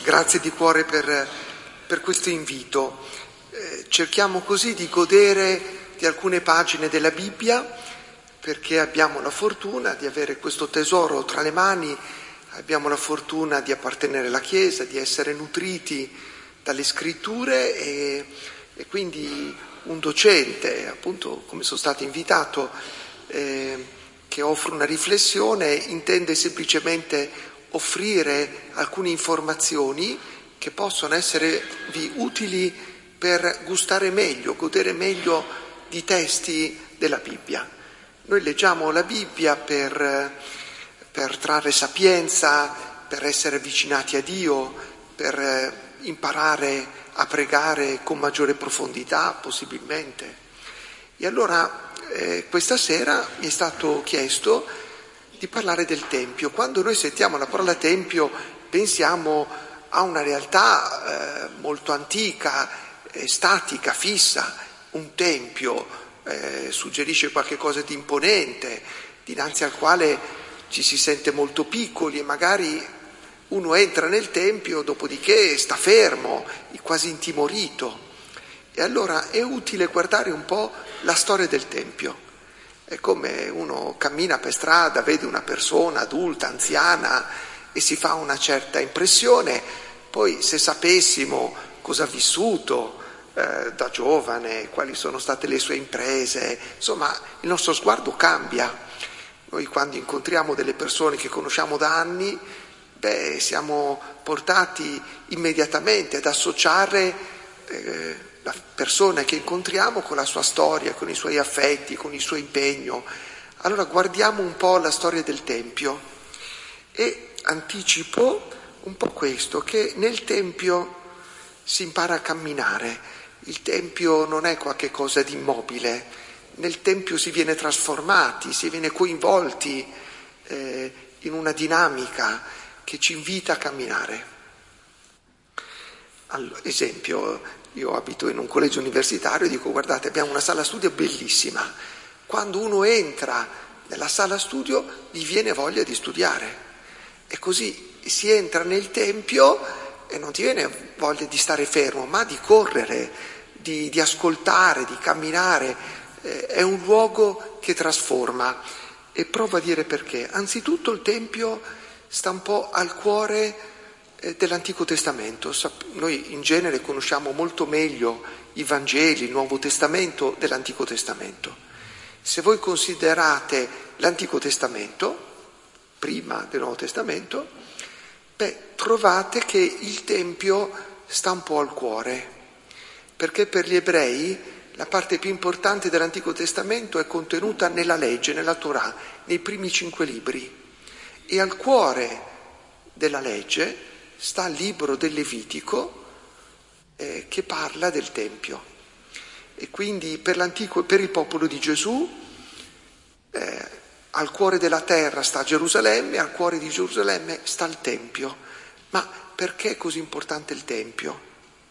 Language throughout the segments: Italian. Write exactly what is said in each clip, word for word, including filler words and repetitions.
grazie di cuore per, per questo invito. Eh, cerchiamo così di godere di alcune pagine della Bibbia, perché abbiamo la fortuna di avere questo tesoro tra le mani, abbiamo la fortuna di appartenere alla Chiesa, di essere nutriti dalle scritture e, e quindi un docente, appunto come sono stato invitato, eh, che offre una riflessione, intende semplicemente offrire alcune informazioni che possono esservi utili per gustare meglio, godere meglio di testi della Bibbia. Noi leggiamo la Bibbia per, per trarre sapienza, per essere avvicinati a Dio, per imparare a pregare con maggiore profondità, possibilmente. E allora eh, questa sera mi è stato chiesto di parlare del Tempio. Quando noi sentiamo la parola Tempio pensiamo a una realtà eh, molto antica, eh, statica, fissa. Un tempio eh, suggerisce qualche cosa di imponente, dinanzi al quale ci si sente molto piccoli e magari uno entra nel tempio, dopodiché sta fermo, quasi intimorito. E allora è utile guardare un po' la storia del tempio. È come uno cammina per strada, vede una persona adulta, anziana e si fa una certa impressione, poi se sapessimo cosa ha vissuto da giovane, quali sono state le sue imprese, insomma il nostro sguardo cambia. Noi quando incontriamo delle persone che conosciamo da anni, beh, siamo portati immediatamente ad associare eh, la persona che incontriamo con la sua storia, con i suoi affetti, con il suo impegno. Allora guardiamo un po' la storia del Tempio e anticipo un po' questo, che nel Tempio si impara a camminare. Il Tempio non è qualche cosa di immobile, nel Tempio si viene trasformati, si viene coinvolti eh, in una dinamica che ci invita a camminare. Allora, esempio, io abito in un collegio universitario e dico: guardate, abbiamo una sala studio bellissima. Quando uno entra nella sala studio gli viene voglia di studiare, e così si entra nel Tempio e non ti viene voglia di stare fermo, ma di correre, di, di ascoltare, di camminare. Eh, è un luogo che trasforma. E provo a dire perché. Anzitutto il Tempio sta un po' al cuore eh, dell'Antico Testamento. Noi in genere conosciamo molto meglio i Vangeli, il Nuovo Testamento dell'Antico Testamento. Se voi considerate l'Antico Testamento, prima del Nuovo Testamento, beh, trovate che il Tempio sta un po' al cuore, perché per gli ebrei la parte più importante dell'Antico Testamento è contenuta nella legge, nella Torah, nei primi cinque libri. E al cuore della legge sta il libro del Levitico eh, che parla del Tempio. E quindi per l'antico, per il popolo di Gesù, eh, al cuore della terra sta Gerusalemme, al cuore di Gerusalemme sta il Tempio. Ma perché è così importante il Tempio?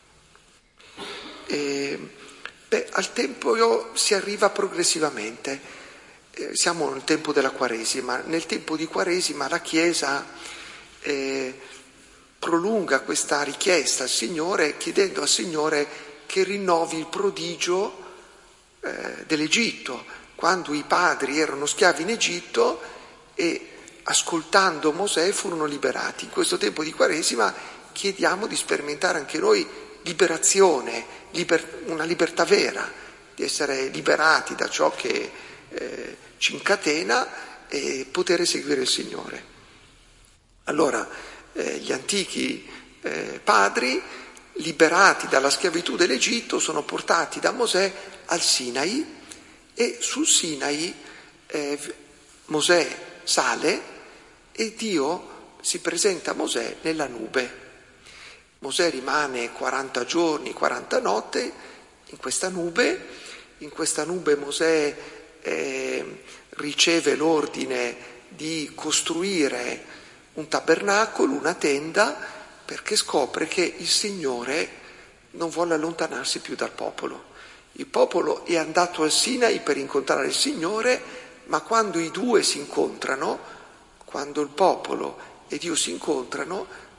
Eh, beh, al Tempio si arriva progressivamente. Eh, siamo nel tempo della Quaresima. Nel tempo di Quaresima la Chiesa eh, prolunga questa richiesta al Signore, chiedendo al Signore che rinnovi il prodigio eh, dell'Egitto. Quando i padri erano schiavi in Egitto e ascoltando Mosè furono liberati. In questo tempo di Quaresima chiediamo di sperimentare anche noi liberazione, liber- una libertà vera, di essere liberati da ciò che eh, ci incatena e poter seguire il Signore. Allora eh, gli antichi eh, padri, liberati dalla schiavitù dell'Egitto, sono portati da Mosè al Sinai, e sul Sinai eh, Mosè sale e Dio si presenta a Mosè nella nube. Mosè rimane quaranta giorni, quaranta notti in questa nube. In questa nube Mosè eh, riceve l'ordine di costruire un tabernacolo, una tenda, perché scopre che il Signore non vuole allontanarsi più dal popolo. Il popolo è andato al Sinai per incontrare il Signore, ma quando i due si incontrano, quando il popolo e Dio si incontrano,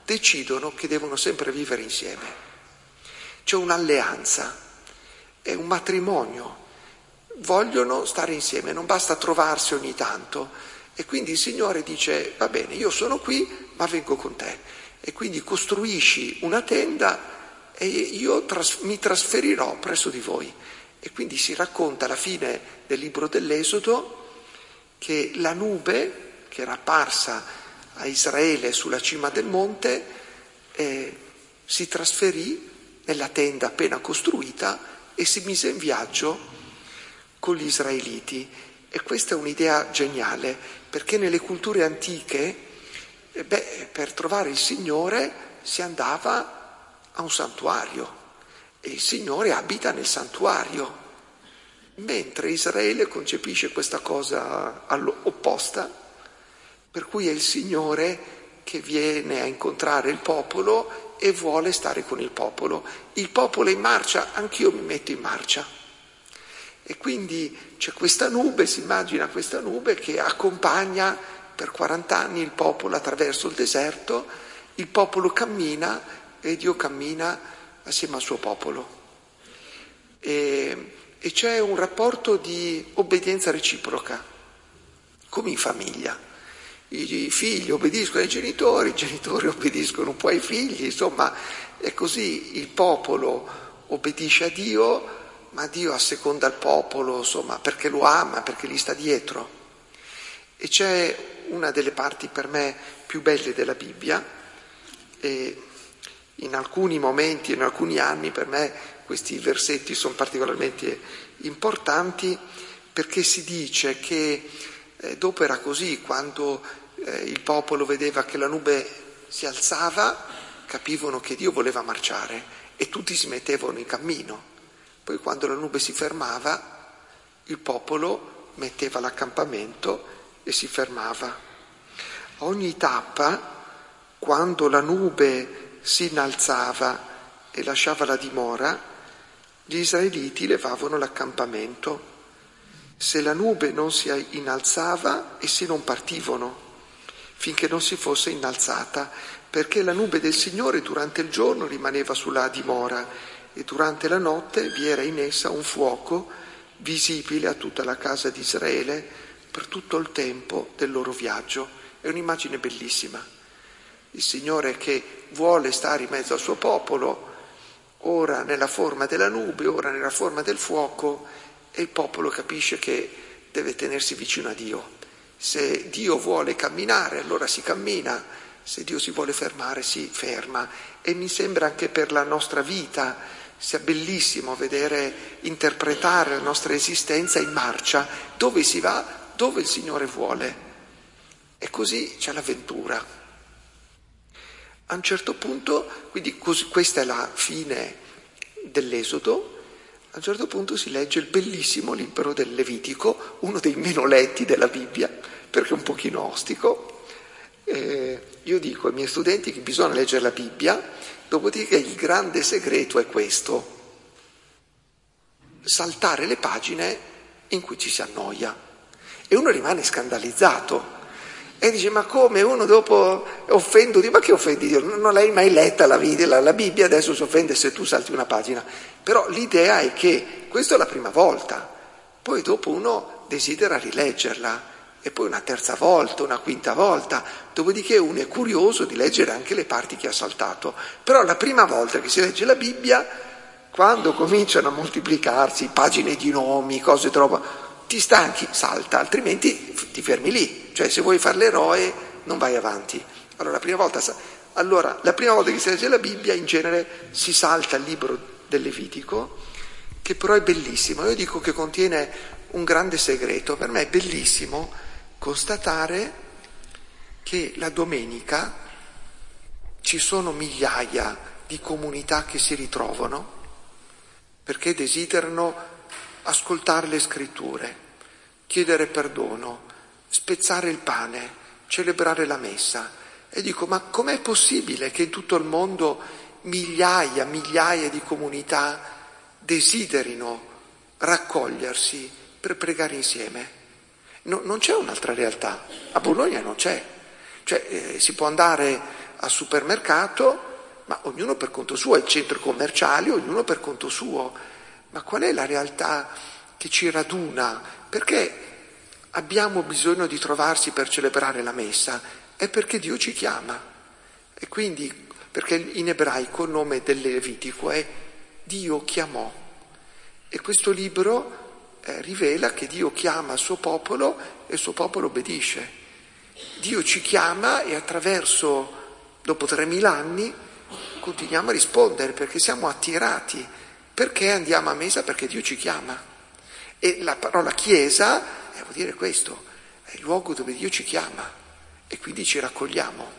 decidono che devono sempre vivere insieme. C'è un'alleanza, è un matrimonio, vogliono stare insieme, non basta trovarsi ogni tanto. E quindi il Signore dice: va bene, io sono qui, ma vengo con te. E quindi costruisci una tenda e io tras- mi trasferirò presso di voi. E quindi si racconta alla fine del libro dell'Esodo che la nube che era apparsa a Israele sulla cima del monte eh, si trasferì nella tenda appena costruita e si mise in viaggio con gli israeliti. E questa è un'idea geniale, perché nelle culture antiche eh beh, per trovare il Signore si andava a un santuario e il Signore abita nel santuario, mentre Israele concepisce questa cosa opposta, per cui è il Signore che viene a incontrare il popolo e vuole stare con il popolo. Il popolo è in marcia, anch'io mi metto in marcia. E quindi c'è questa nube, si immagina questa nube che accompagna per quaranta anni il popolo attraverso il deserto, il popolo cammina e Dio cammina assieme al suo popolo. E, e c'è un rapporto di obbedienza reciproca, come in famiglia. I figli obbediscono ai genitori, i genitori obbediscono un po' ai figli, insomma è così, il popolo obbedisce a Dio, ma Dio asseconda il popolo, insomma, perché lo ama, perché gli sta dietro. E c'è una delle parti per me più belle della Bibbia, e in alcuni momenti, in alcuni anni per me questi versetti sono particolarmente importanti, perché si dice che eh, dopo era così, quando eh, il popolo vedeva che la nube si alzava, capivano che Dio voleva marciare e tutti si mettevano in cammino. Poi quando la nube si fermava, il popolo metteva l'accampamento e si fermava. A ogni tappa, quando la nube si innalzava e lasciava la dimora, gli israeliti levavano l'accampamento. Se la nube non si innalzava, essi non partivano finché non si fosse innalzata, perché la nube del Signore durante il giorno rimaneva sulla dimora e durante la notte vi era in essa un fuoco visibile a tutta la casa di Israele per tutto il tempo del loro viaggio. È un'immagine bellissima. Il Signore che vuole stare in mezzo al suo popolo, ora nella forma della nube, ora nella forma del fuoco, e il popolo capisce che deve tenersi vicino a Dio. Se Dio vuole camminare, allora si cammina, se Dio si vuole fermare, si ferma. E mi sembra anche per la nostra vita sia bellissimo vedere, interpretare la nostra esistenza in marcia, dove si va, dove il Signore vuole. E così c'è l'avventura. A un certo punto, quindi così, questa è la fine dell'Esodo, a un certo punto si legge il bellissimo libro del Levitico, uno dei meno letti della Bibbia, perché è un pochino ostico. Eh, io dico ai miei studenti che bisogna leggere la Bibbia, dopodiché il grande segreto è questo: saltare le pagine in cui ci si annoia. E uno rimane scandalizzato. E dice: ma come, uno dopo offendo Dio? Ma che offendi Dio? Non l'hai mai letta la, la, la Bibbia, adesso si offende se tu salti una pagina. Però l'idea è che questa è la prima volta, poi dopo uno desidera rileggerla, e poi una terza volta, una quinta volta, dopodiché uno è curioso di leggere anche le parti che ha saltato. Però la prima volta che si legge la Bibbia, quando cominciano a moltiplicarsi pagine di nomi, cose troppo, ti stanchi, salta, altrimenti ti fermi lì. Cioè, se vuoi fare l'eroe non vai avanti. Allora la prima volta, allora, la prima volta che si legge la Bibbia in genere si salta il libro del Levitico, che però è bellissimo. Io dico che contiene un grande segreto. Per me è bellissimo constatare che la domenica ci sono migliaia di comunità che si ritrovano perché desiderano ascoltare le scritture, chiedere perdono, spezzare il pane, celebrare la messa. E dico: ma com'è possibile che in tutto il mondo migliaia, migliaia di comunità desiderino raccogliersi per pregare insieme? No, non c'è un'altra realtà. A Bologna non c'è. Cioè, eh, si può andare al supermercato, ma ognuno per conto suo, ai centri commerciali, ognuno per conto suo. Ma qual è la realtà che ci raduna? Perché abbiamo bisogno di trovarsi per celebrare la messa? È perché Dio ci chiama. E quindi, perché in ebraico il nome del Levitico è Dio chiamò. E questo libro eh, rivela che Dio chiama il suo popolo e il suo popolo obbedisce. Dio ci chiama e attraverso, dopo tremila anni, continuiamo a rispondere perché siamo attirati. Perché andiamo a messa? Perché Dio ci chiama. E la parola chiesa eh, vuol dire questo, è il luogo dove Dio ci chiama e quindi ci raccogliamo.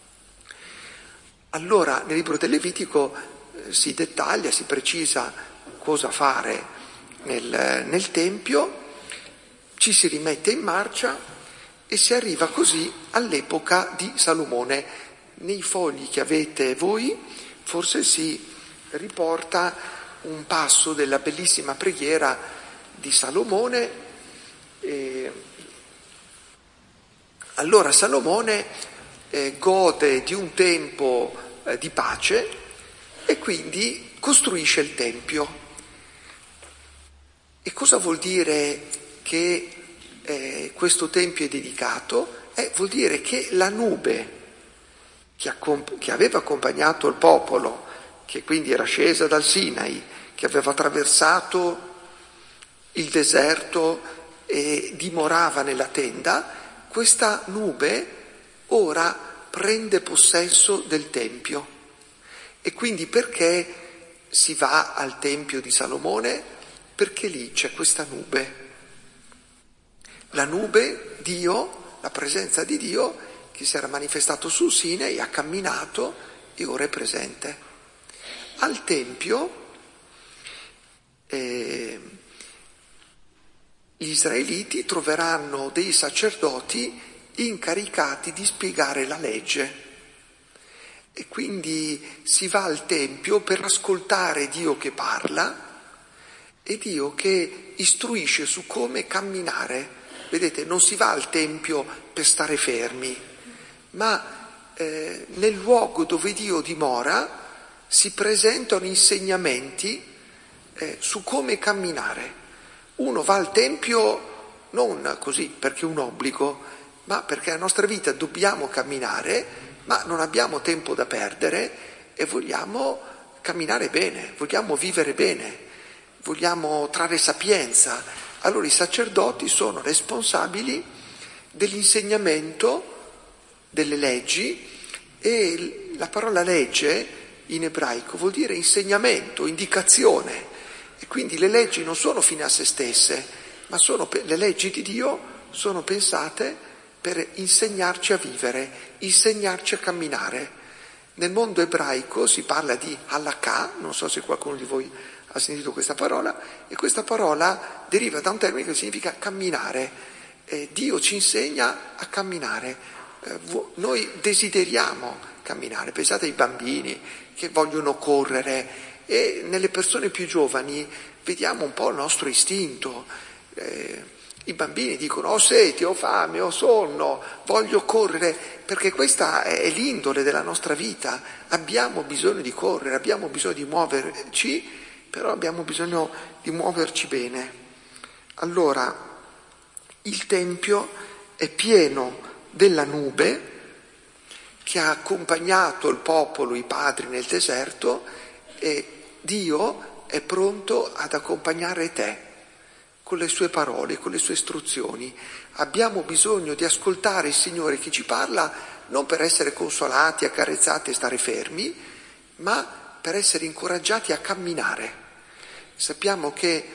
Allora nel libro del Levitico eh, si dettaglia, si precisa cosa fare nel, nel Tempio, ci si rimette in marcia e si arriva così all'epoca di Salomone. Nei fogli che avete voi forse si riporta un passo della bellissima preghiera di Salomone. E allora Salomone eh, gode di un tempo eh, di pace e quindi costruisce il Tempio. E cosa vuol dire che eh, questo Tempio è dedicato? Eh, vuol dire che la nube che, accomp- che aveva accompagnato il popolo, che quindi era scesa dal Sinai, che aveva attraversato il deserto e dimorava nella tenda, questa nube ora prende possesso del Tempio. E quindi perché si va al Tempio di Salomone? Perché lì c'è questa nube. La nube, Dio, la presenza di Dio che si era manifestato sul Sinai, ha camminato e ora è presente. Al Tempio eh, gli israeliti troveranno dei sacerdoti incaricati di spiegare la legge e quindi si va al Tempio per ascoltare Dio che parla e Dio che istruisce su come camminare. Vedete, non si va al Tempio per stare fermi, ma eh, nel luogo dove Dio dimora si presentano insegnamenti eh, su come camminare. Uno va al Tempio non così perché è un obbligo, ma perché nella nostra vita dobbiamo camminare, ma non abbiamo tempo da perdere e vogliamo camminare bene, vogliamo vivere bene, vogliamo trarre sapienza. Allora i sacerdoti sono responsabili dell'insegnamento delle leggi e la parola legge in ebraico vuol dire insegnamento, indicazione. E quindi le leggi non sono fine a se stesse, ma sono le leggi di Dio sono pensate per insegnarci a vivere, insegnarci a camminare. Nel mondo ebraico si parla di halakha, non so se qualcuno di voi ha sentito questa parola, e questa parola deriva da un termine che significa camminare. Eh, Dio ci insegna a camminare. Eh, noi desideriamo camminare, pensate ai bambini che vogliono correre e nelle persone più giovani vediamo un po' il nostro istinto. Eh, I bambini dicono ho sete, ho fame, ho sonno, voglio correre, perché questa è l'indole della nostra vita. Abbiamo bisogno di correre, abbiamo bisogno di muoverci, però abbiamo bisogno di muoverci bene. Allora, il Tempio è pieno della nube che ha accompagnato il popolo, i padri nel deserto, e Dio è pronto ad accompagnare te con le sue parole, con le sue istruzioni. Abbiamo bisogno di ascoltare il Signore che ci parla non per essere consolati, accarezzati e stare fermi, ma per essere incoraggiati a camminare. Sappiamo che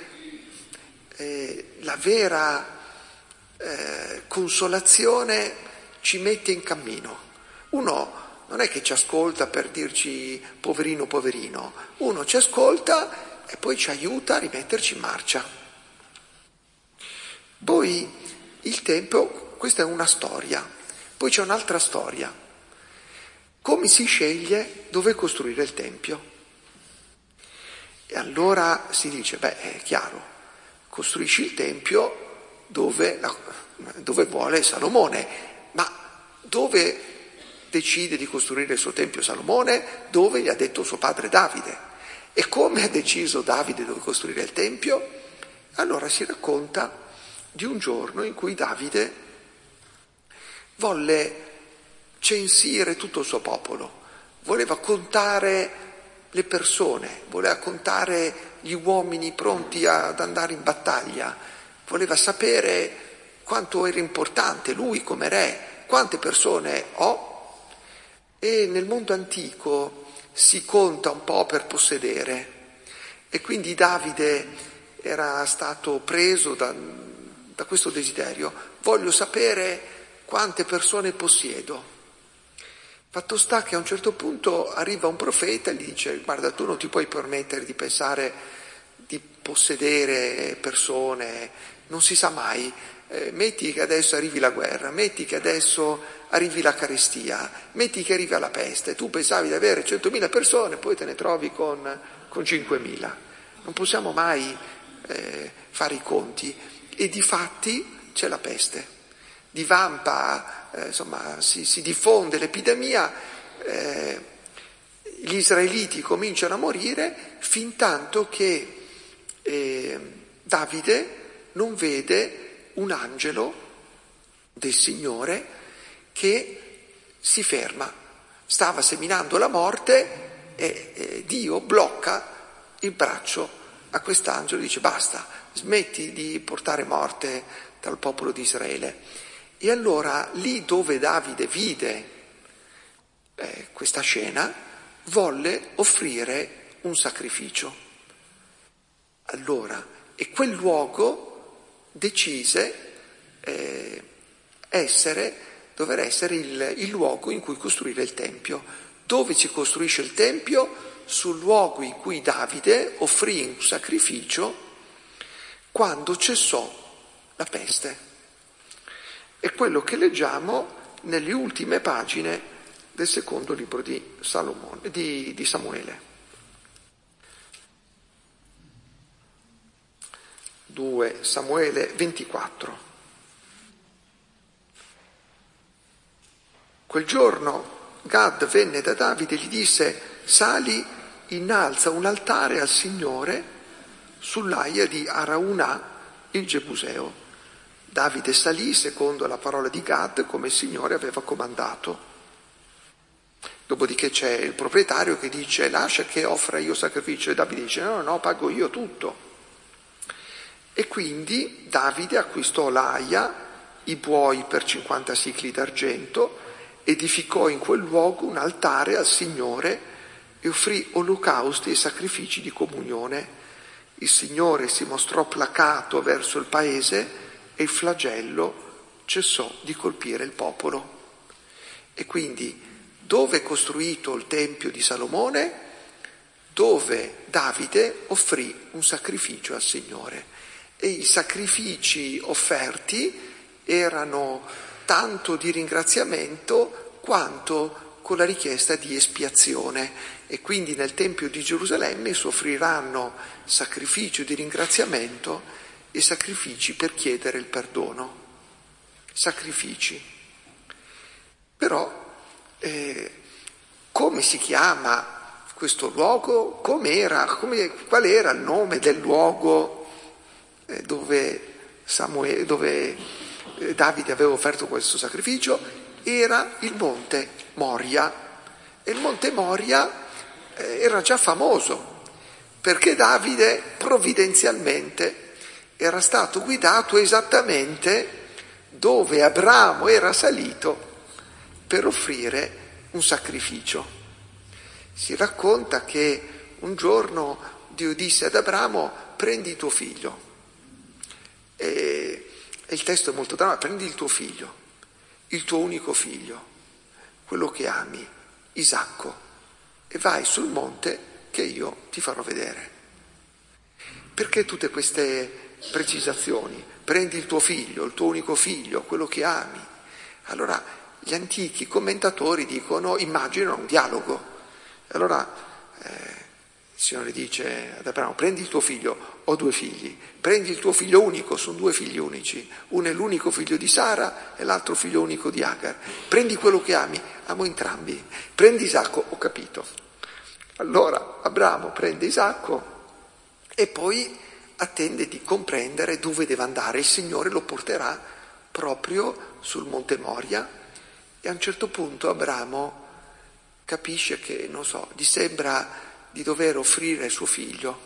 eh, la vera eh, consolazione ci mette in cammino. Uno non è che ci ascolta per dirci poverino, poverino, uno ci ascolta e poi ci aiuta a rimetterci in marcia. Poi il Tempio, questa è una storia, poi c'è un'altra storia. Come si sceglie dove costruire il Tempio? E allora si dice, beh, è chiaro, costruisci il Tempio dove, dove vuole Salomone, ma dove decide di costruire il suo tempio Salomone dove gli ha detto suo padre Davide. E come ha deciso Davide dove costruire il tempio? Allora si racconta di un giorno in cui Davide volle censire tutto il suo popolo, voleva contare le persone, voleva contare gli uomini pronti ad andare in battaglia, voleva sapere quanto era importante lui come re, quante persone ho. E nel mondo antico si conta un po' per possedere, e quindi Davide era stato preso da, da questo desiderio: voglio sapere quante persone possiedo. Fatto sta che a un certo punto arriva un profeta e gli dice: guarda, tu non ti puoi permettere di pensare di possedere persone, non si sa mai, eh, metti che adesso arrivi la guerra, metti che adesso arrivi la carestia, metti che arriva la peste, tu pensavi di avere centomila persone, poi te ne trovi con, con cinquemila. Non possiamo mai eh, fare i conti, e difatti c'è la peste. Divampa, eh, insomma, si, si diffonde l'epidemia, eh, gli israeliti cominciano a morire, fin tanto che eh, Davide non vede un angelo del Signore che si ferma. Stava seminando la morte e eh, Dio blocca il braccio a quest'angelo e dice: basta, smetti di portare morte dal popolo di Israele. E allora lì dove Davide vide eh, questa scena, volle offrire un sacrificio. Allora, e quel luogo decise eh, essere, dover essere il, il luogo in cui costruire il Tempio. Dove si costruisce il Tempio? Sul luogo in cui Davide offrì un sacrificio quando cessò la peste. È quello che leggiamo nelle ultime pagine del secondo libro di Salomone, di, di Samuele. due Samuele ventiquattro. Quel giorno Gad venne da Davide e gli disse: sali, innalza un altare al Signore sull'aia di Araunah il Gebuseo. Davide salì secondo la parola di Gad, come il Signore aveva comandato. Dopodiché c'è il proprietario che dice: lascia che offra io sacrificio, e Davide dice: no, no, no, pago io tutto. E quindi Davide acquistò l'aia, i buoi per cinquanta sicli d'argento, edificò in quel luogo un altare al Signore e offrì olocausti e sacrifici di comunione. Il Signore si mostrò placato verso il paese e il flagello cessò di colpire il popolo. E quindi dove è costruito il Tempio di Salomone? Dove Davide offrì un sacrificio al Signore. E i sacrifici offerti erano tanto di ringraziamento quanto con la richiesta di espiazione. E quindi nel Tempio di Gerusalemme si offriranno sacrificio di ringraziamento e sacrifici per chiedere il perdono. Sacrifici. Però eh, come si chiama questo luogo? Com'era? Come, qual era il nome del luogo eh, dove, Samuele, dove eh, Davide aveva offerto questo sacrificio? Era il monte Moria. E il monte Moria eh, era già famoso perché Davide provvidenzialmente era stato guidato esattamente dove Abramo era salito per offrire un sacrificio. Si racconta che un giorno Dio disse ad Abramo: prendi tuo figlio. E, e il testo è molto drammatico: prendi il tuo figlio, il tuo unico figlio, quello che ami, Isacco, e vai sul monte che io ti farò vedere. Perché tutte queste precisazioni? Prendi il tuo figlio, il tuo unico figlio, quello che ami. Allora gli antichi commentatori dicono, immaginano un dialogo. Allora eh, Il Signore dice ad Abramo: prendi il tuo figlio, ho due figli, prendi il tuo figlio unico, sono due figli unici, uno è l'unico figlio di Sara e l'altro figlio unico di Agar, prendi quello che ami, amo entrambi, prendi Isacco, ho capito. Allora Abramo prende Isacco e poi attende di comprendere dove deve andare. Il Signore lo porterà proprio sul Monte Moria e a un certo punto Abramo capisce che, non so, gli sembra di dover offrire suo figlio.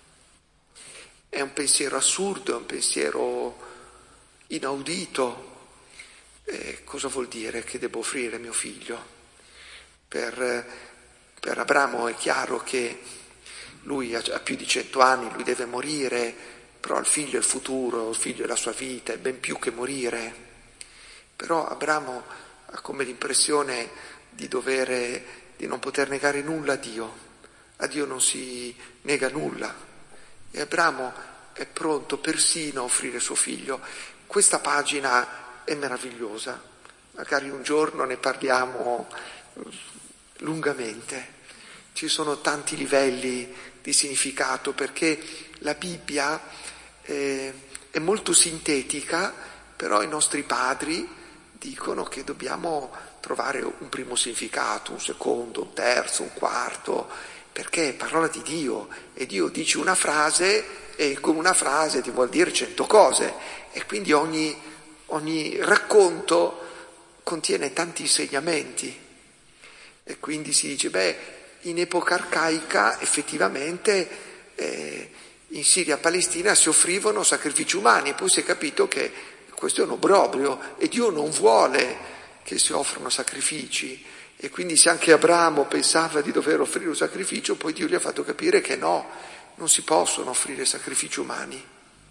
È un pensiero assurdo, è un pensiero inaudito. Eh, cosa vuol dire che devo offrire mio figlio? Per, per Abramo è chiaro che lui ha, ha più di cento anni, lui deve morire, però il figlio è il futuro, il figlio è la sua vita, è ben più che morire. Però Abramo ha come l'impressione di dover, di non poter negare nulla a Dio. A Dio non si nega nulla e Abramo è pronto persino a offrire suo figlio. Questa pagina è meravigliosa, magari un giorno ne parliamo lungamente. Ci sono tanti livelli di significato perché la Bibbia eh, è molto sintetica, però i nostri padri dicono che dobbiamo trovare un primo significato, un secondo, un terzo, un quarto, perché è parola di Dio e Dio dice una frase e con una frase ti vuol dire cento cose e quindi ogni, ogni racconto contiene tanti insegnamenti e quindi si dice, beh, in epoca arcaica effettivamente eh, in Siria e Palestina si offrivano sacrifici umani e poi si è capito che questo è un obbrobrio e Dio non vuole che si offrano sacrifici. E quindi se anche Abramo pensava di dover offrire un sacrificio, poi Dio gli ha fatto capire che no, non si possono offrire sacrifici umani.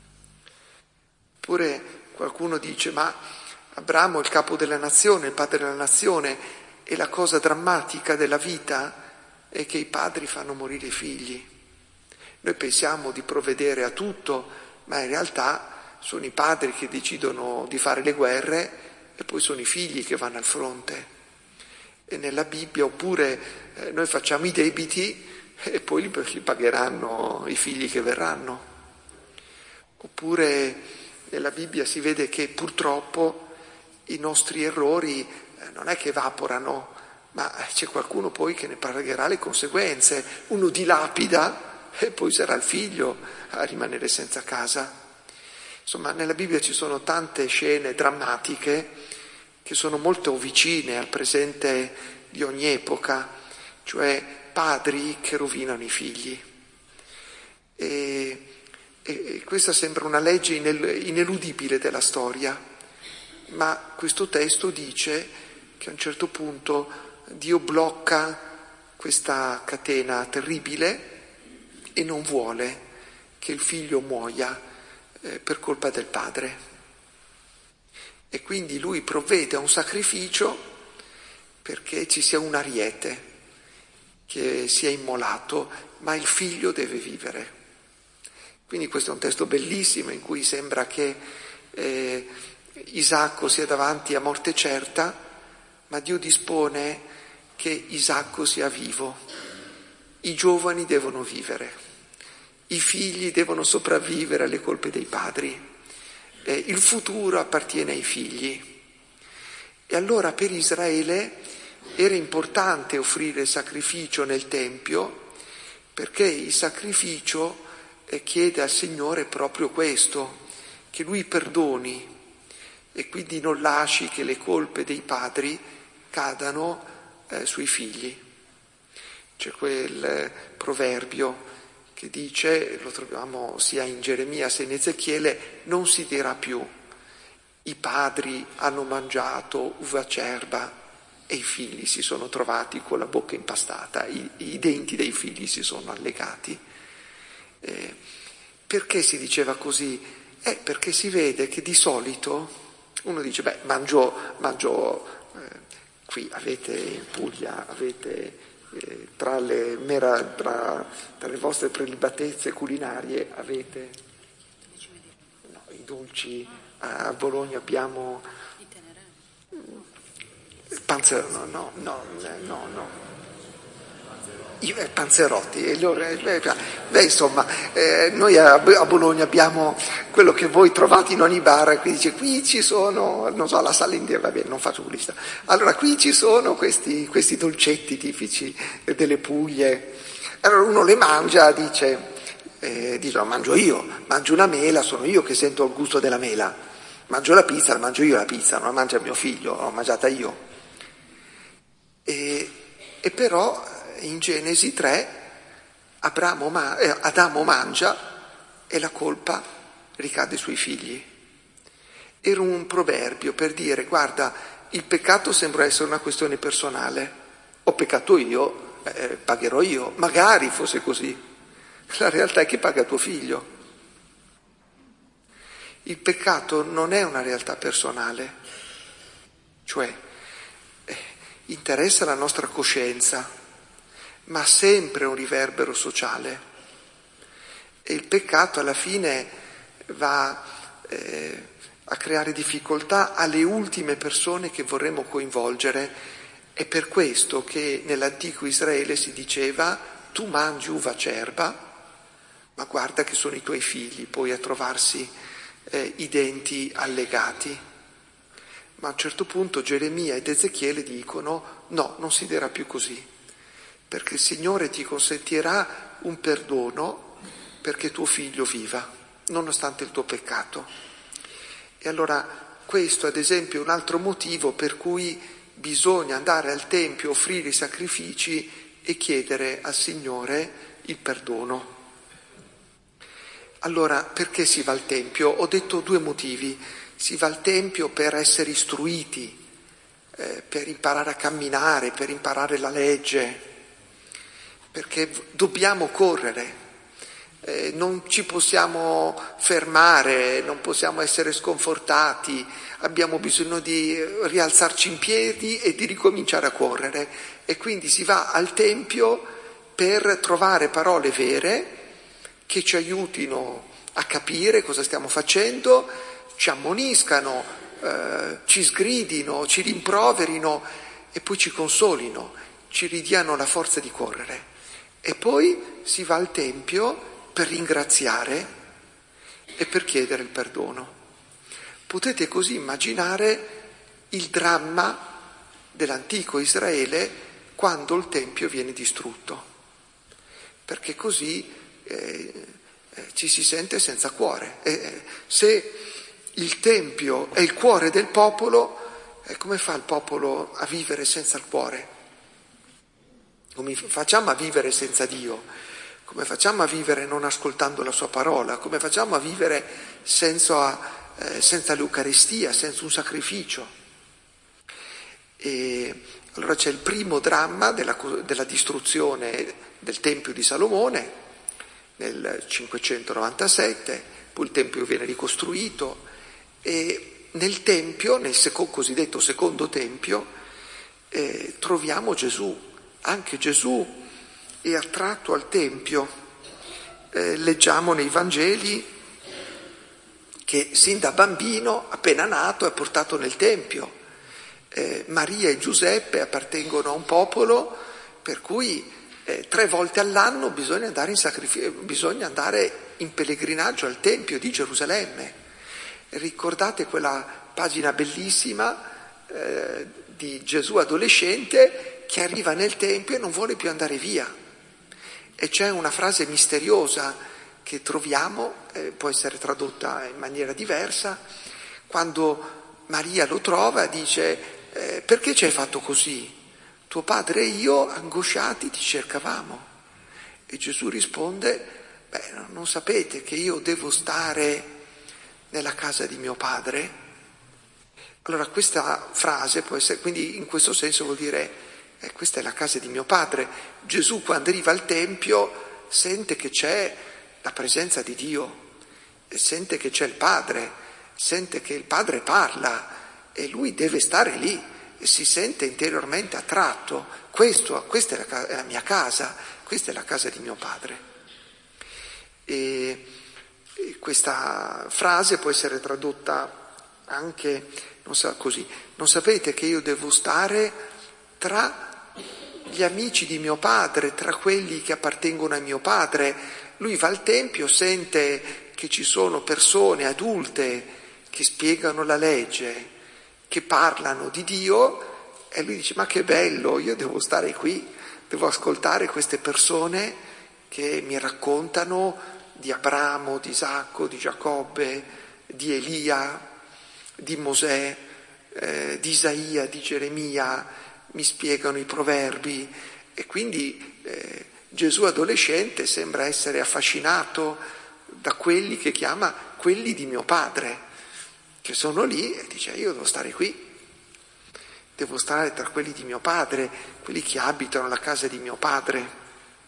Oppure qualcuno dice, ma Abramo è il capo della nazione, il padre della nazione, e la cosa drammatica della vita è che i padri fanno morire i figli. Noi pensiamo di provvedere a tutto, ma in realtà sono i padri che decidono di fare le guerre e poi sono i figli che vanno al fronte. E nella Bibbia, oppure eh, noi facciamo i debiti e poi li, li pagheranno i figli che verranno. Oppure nella Bibbia si vede che purtroppo i nostri errori eh, non è che evaporano, ma c'è qualcuno poi che ne pagherà le conseguenze. Uno dilapida e poi sarà il figlio a rimanere senza casa. Insomma, nella Bibbia ci sono tante scene drammatiche che sono molto vicine al presente di ogni epoca, cioè padri che rovinano i figli. E, e questa sembra una legge ineludibile della storia, ma questo testo dice che a un certo punto Dio blocca questa catena terribile e non vuole che il figlio muoia eh, per colpa del padre. E quindi lui provvede a un sacrificio perché ci sia un ariete che sia immolato, ma il figlio deve vivere. Quindi questo è un testo bellissimo in cui sembra che eh, Isacco sia davanti a morte certa, ma Dio dispone che Isacco sia vivo. I giovani devono vivere, i figli devono sopravvivere alle colpe dei padri. Eh, il futuro appartiene ai figli. E allora per Israele era importante offrire sacrificio nel Tempio, perché il sacrificio eh, chiede al Signore proprio questo, che Lui perdoni e quindi non lasci che le colpe dei padri cadano eh, sui figli. C'è quel eh, proverbio che dice, lo troviamo sia in Geremia sia in Ezechiele, non si dirà più i padri hanno mangiato uva acerba e i figli si sono trovati con la bocca impastata, i, i denti dei figli si sono allegati. Eh, perché si diceva così? Eh, perché si vede che di solito uno dice, beh, mangio, mangio eh, qui avete in Puglia, avete... Eh, tra, le, mera, tra, tra le vostre prelibatezze culinarie avete no, i dolci, a Bologna abbiamo panzerotto, no, no, no, no, no. I panzerotti, e loro, beh, insomma, eh, noi a, a Bologna abbiamo quello che voi trovate in ogni bar, qui dice qui ci sono, non so, la sala indiana, va bene, non faccio pubblicità. Allora qui ci sono questi, questi dolcetti tipici delle Puglie. Allora uno le mangia, dice, eh, dice, lo mangio io, mangio una mela, sono io che sento il gusto della mela. Mangio la pizza, la mangio io la pizza, non la mangia mio figlio, l'ho mangiata io. E, e però in Genesi tre Abramo, eh, Adamo mangia e la colpa ricade sui figli. Era un proverbio per dire, guarda, il peccato sembra essere una questione personale. Ho peccato io, eh, pagherò io. Magari fosse così. La realtà è che paga tuo figlio. Il peccato non è una realtà personale, cioè eh, interessa la nostra coscienza, ma sempre un riverbero sociale. E il peccato alla fine va eh, a creare difficoltà alle ultime persone che vorremmo coinvolgere. È per questo che nell'antico Israele si diceva: tu mangi uva acerba, ma guarda che sono i tuoi figli poi a trovarsi eh, i denti allegati. Ma a un certo punto Geremia ed Ezechiele dicono: no, non si dirà più così, perché il Signore ti consentirà un perdono perché tuo figlio viva, nonostante il tuo peccato. E allora questo, ad esempio, è un altro motivo per cui bisogna andare al Tempio, offrire i sacrifici e chiedere al Signore il perdono. Allora, perché si va al Tempio? Ho detto due motivi. Si va al Tempio per essere istruiti, eh, per imparare a camminare, per imparare la legge, perché dobbiamo correre, eh, non ci possiamo fermare, non possiamo essere sconfortati, abbiamo bisogno di rialzarci in piedi e di ricominciare a correre. E quindi si va al Tempio per trovare parole vere che ci aiutino a capire cosa stiamo facendo, ci ammoniscano, eh, ci sgridino, ci rimproverino e poi ci consolino, ci ridiano la forza di correre. E poi si va al Tempio per ringraziare e per chiedere il perdono. Potete così immaginare il dramma dell'antico Israele quando il Tempio viene distrutto, perché così eh, eh, ci si sente senza cuore. Eh, se il Tempio è il cuore del popolo, eh, come fa il popolo a vivere senza il cuore? Come facciamo a vivere senza Dio? Come facciamo a vivere non ascoltando la sua parola? Come facciamo a vivere senza, eh, senza l'Eucaristia, senza un sacrificio? E allora c'è il primo dramma della, della distruzione del Tempio di Salomone nel cinquecentonovantasette, poi il Tempio viene ricostruito e nel Tempio, nel seco, cosiddetto secondo Tempio, eh, troviamo Gesù. Anche Gesù è attratto al Tempio. Eh, leggiamo nei Vangeli che sin da bambino, appena nato, è portato nel Tempio. Eh, Maria e Giuseppe appartengono a un popolo per cui eh, tre volte all'anno bisogna andare in sacrificio, bisogna andare in pellegrinaggio al Tempio di Gerusalemme. Ricordate quella pagina bellissima eh, di Gesù adolescente che arriva nel Tempio e non vuole più andare via. E c'è una frase misteriosa che troviamo, eh, può essere tradotta in maniera diversa, quando Maria lo trova dice eh, perché ci hai fatto così? Tuo padre e io angosciati ti cercavamo. E Gesù risponde, beh, non sapete che io devo stare nella casa di mio padre? Allora questa frase può essere, quindi in questo senso vuol dire Eh, questa è la casa di mio padre. Gesù quando arriva al Tempio sente che c'è la presenza di Dio, sente che c'è il Padre, sente che il Padre parla e lui deve stare lì e si sente interiormente attratto. Questo, questa è la, è la mia casa, questa è la casa di mio padre. E, e questa frase può essere tradotta anche, non so, così, non sapete che io devo stare tra gli amici di mio padre, tra quelli che appartengono a mio padre. Lui va al Tempio, sente che ci sono persone adulte che spiegano la legge, che parlano di Dio, e lui dice: ma che bello, io devo stare qui, devo ascoltare queste persone che mi raccontano di Abramo, di Isacco, di Giacobbe, di Elia, di Mosè, eh, di Isaia, di Geremia, mi spiegano i proverbi. E quindi eh, Gesù adolescente sembra essere affascinato da quelli che chiama quelli di mio padre, che sono lì, e dice: io devo stare qui, devo stare tra quelli di mio padre, quelli che abitano la casa di mio padre.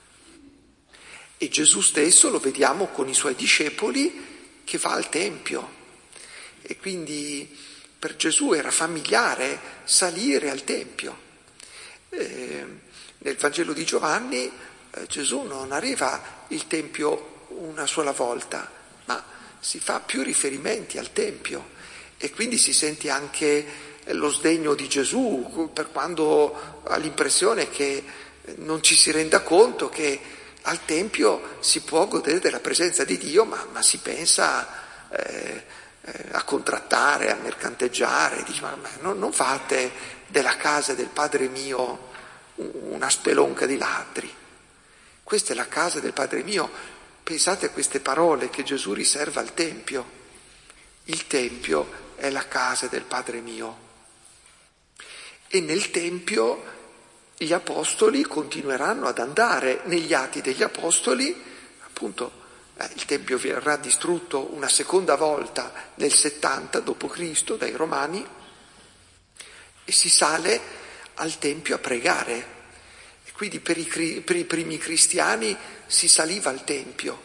E Gesù stesso lo vediamo con i suoi discepoli che va al Tempio, e quindi per Gesù era familiare salire al Tempio. Eh, nel Vangelo di Giovanni eh, Gesù non arriva il Tempio una sola volta, ma si fa più riferimenti al Tempio, e quindi si sente anche lo sdegno di Gesù, per quando ha l'impressione che non ci si renda conto che al Tempio si può godere della presenza di Dio, ma, ma si pensa eh, eh, a contrattare, a mercanteggiare. Dice: ma, ma non, non fate della casa del Padre mio una spelonca di ladri. Questa è la casa del Padre mio. Pensate a queste parole che Gesù riserva al Tempio. Il Tempio è la casa del Padre mio. E nel Tempio gli apostoli continueranno ad andare. Negli Atti degli Apostoli, appunto, eh, il Tempio verrà distrutto una seconda volta nel settanta dopo Cristo dai Romani, e si sale al Tempio a pregare. E quindi per i, per i primi cristiani si saliva al Tempio.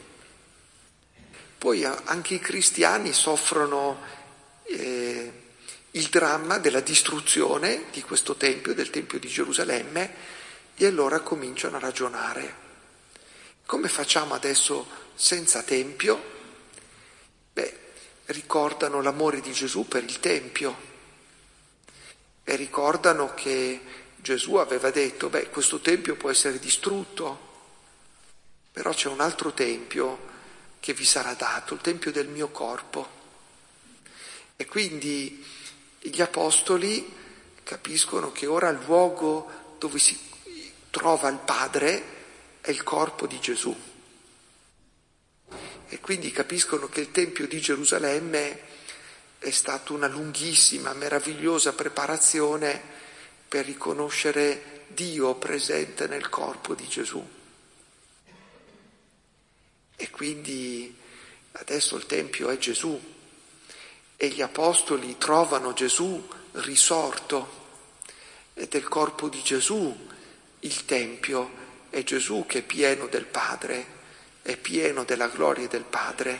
Poi anche i cristiani soffrono eh, il dramma della distruzione di questo Tempio, del Tempio di Gerusalemme, e allora cominciano a ragionare. Come facciamo adesso senza Tempio? Beh, ricordano l'amore di Gesù per il Tempio e ricordano che Gesù aveva detto: beh, questo Tempio può essere distrutto, però c'è un altro Tempio che vi sarà dato, il Tempio del mio corpo. E quindi gli apostoli capiscono che ora il luogo dove si trova il Padre è il corpo di Gesù. E quindi capiscono che il Tempio di Gerusalemme è stata una lunghissima, meravigliosa preparazione per riconoscere Dio presente nel corpo di Gesù. E quindi adesso il Tempio è Gesù, e gli apostoli trovano Gesù risorto, ed è il corpo di Gesù il Tempio, è Gesù che è pieno del Padre, è pieno della gloria del Padre,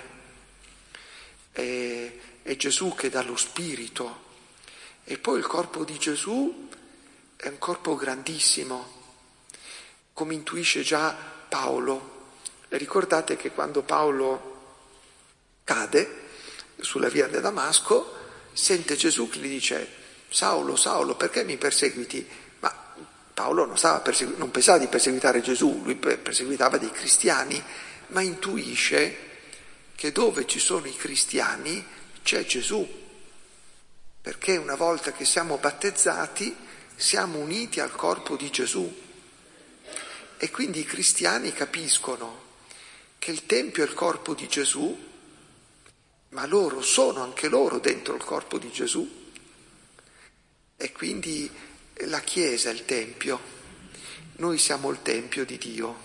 è, è Gesù che dà lo Spirito. E poi il corpo di Gesù è un corpo grandissimo, come intuisce già Paolo. Ricordate che quando Paolo cade sulla via di Damasco, sente Gesù che gli dice: Saulo, Saulo, perché mi perseguiti? Ma Paolo non, stava persegu- non pensava di perseguitare Gesù, lui perseguitava dei cristiani, ma intuisce che dove ci sono i cristiani c'è Gesù, perché una volta che siamo battezzati siamo uniti al corpo di Gesù. E quindi i cristiani capiscono che il Tempio è il corpo di Gesù, ma loro sono anche loro dentro il corpo di Gesù. E quindi la Chiesa è il Tempio, noi siamo il Tempio di Dio.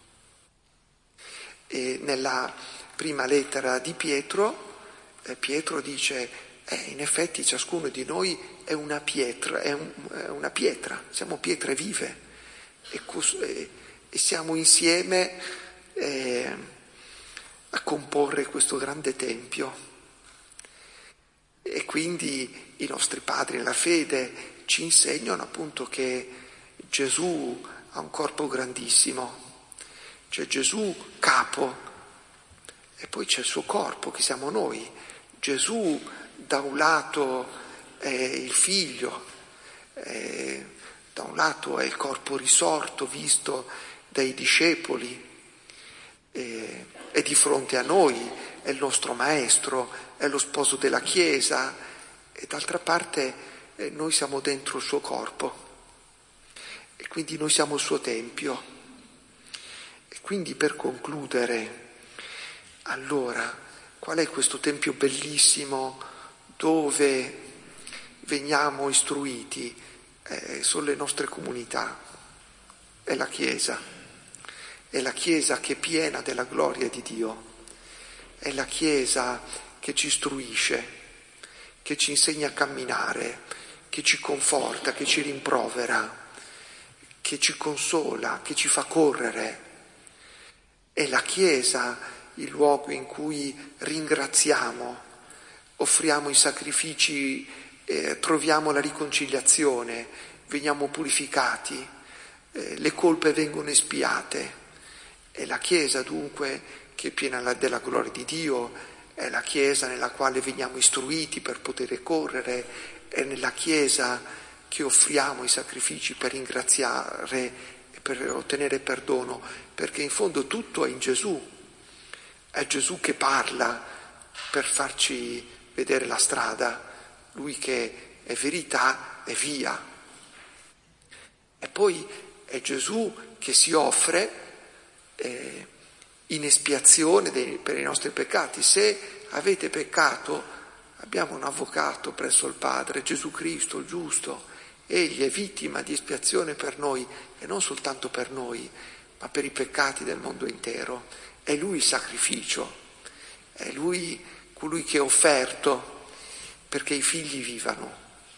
E nella prima lettera di Pietro, eh, Pietro dice: eh, in effetti ciascuno di noi è una pietra, è, un, è una pietra, siamo pietre vive, e, e, e siamo insieme Eh, a comporre questo grande Tempio. E quindi i nostri padri nella fede ci insegnano appunto che Gesù ha un corpo grandissimo, c'è Gesù capo, e poi c'è il suo corpo che siamo noi. Gesù da un lato è il figlio, è Da un lato è il corpo risorto visto dai discepoli, eh, è di fronte a noi, è il nostro maestro, è lo sposo della Chiesa, e d'altra parte eh, noi siamo dentro il suo corpo e quindi noi siamo il suo tempio. E quindi, per concludere, allora, qual è questo tempio bellissimo dove veniamo istruiti? Eh, sono le nostre comunità, è la Chiesa, è la Chiesa che è piena della gloria di Dio, è la Chiesa che ci istruisce, che ci insegna a camminare, che ci conforta, che ci rimprovera, che ci consola, che ci fa correre. È la Chiesa il luogo in cui ringraziamo, offriamo i sacrifici, eh, troviamo la riconciliazione, veniamo purificati, eh, le colpe vengono espiate. È la Chiesa dunque che è piena della gloria di Dio, è la Chiesa nella quale veniamo istruiti per poter correre, è nella Chiesa che offriamo i sacrifici per ringraziare e per ottenere perdono, perché in fondo tutto è in Gesù, è Gesù che parla per farci vedere la strada, Lui che è verità e via. E poi è Gesù che si offre eh, in espiazione dei, per i nostri peccati. Se avete peccato, abbiamo un avvocato presso il Padre, Gesù Cristo, il giusto. Egli è vittima di espiazione per noi, e non soltanto per noi, ma per i peccati del mondo intero. È Lui il sacrificio, è Lui colui che è offerto perché i figli vivano.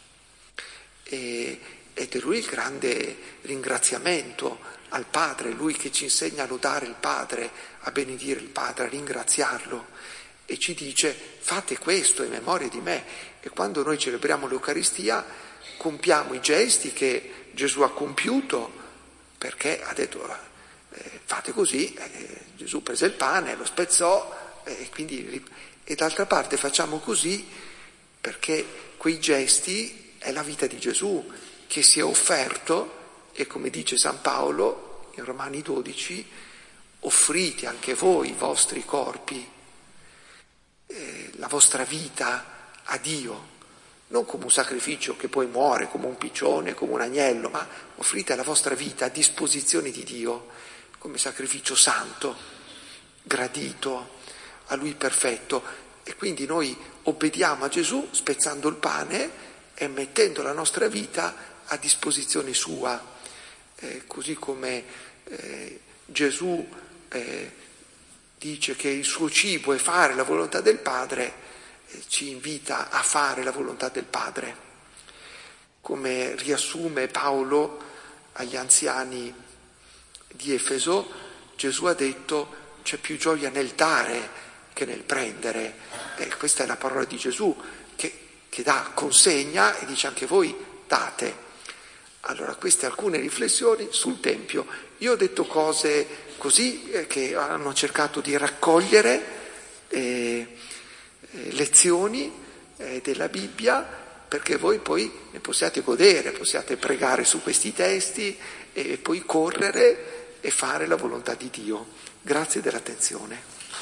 E, ed è Lui il grande ringraziamento al Padre, Lui che ci insegna a lodare il Padre, a benedire il Padre, a ringraziarlo. E ci dice: fate questo in memoria di me. E quando noi celebriamo l'Eucaristia compiamo i gesti che Gesù ha compiuto, perché ha detto eh, fate così, eh, Gesù prese il pane, lo spezzò, eh, e quindi e d'altra parte facciamo così perché quei gesti è la vita di Gesù che si è offerto, e come dice San Paolo in Romani dodici, offrite anche voi i vostri corpi, eh, la vostra vita a Dio, non come un sacrificio che poi muore, come un piccione, come un agnello, ma offrite la vostra vita a disposizione di Dio come sacrificio santo, gradito, a Lui perfetto. E quindi noi obbediamo a Gesù spezzando il pane e mettendo la nostra vita a disposizione sua, eh, così come eh, Gesù eh, dice che il suo cibo è fare la volontà del Padre, ci invita a fare la volontà del Padre. Come riassume Paolo agli anziani di Efeso, Gesù ha detto: c'è più gioia nel dare che nel prendere. E questa è la parola di Gesù che, che dà, consegna e dice: anche voi date. Allora, queste alcune riflessioni sul Tempio. Io ho detto cose così eh, che hanno cercato di raccogliere eh, lezioni eh, della Bibbia, perché voi poi ne possiate godere, possiate pregare su questi testi e poi correre e fare la volontà di Dio. Grazie dell'attenzione.